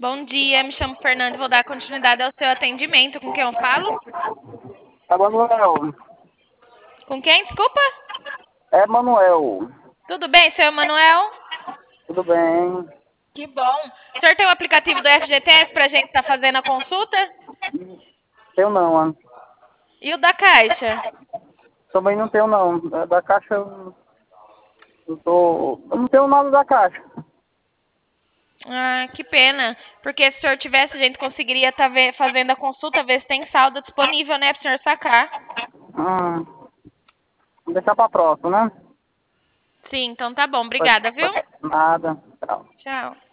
Bom dia, me chamo Fernando e vou dar continuidade ao seu atendimento. Com quem eu falo? É Manuel. Com quem, desculpa? É Manuel. Tudo bem, seu Emanuel? Tudo bem? Que bom. O senhor tem o aplicativo do FGTS pra gente estar fazendo a consulta? Eu não, E o da Caixa? também não tenho não. Da Caixa eu não tenho nada da Caixa. Ah, que pena. Porque se o senhor tivesse, a gente conseguiria estar fazendo a consulta, ver se tem saldo disponível, né, pro senhor sacar. Hum, vou deixar pra próxima, né? Sim, então tá bom. Obrigada, viu? Nada. Tchau. Tchau.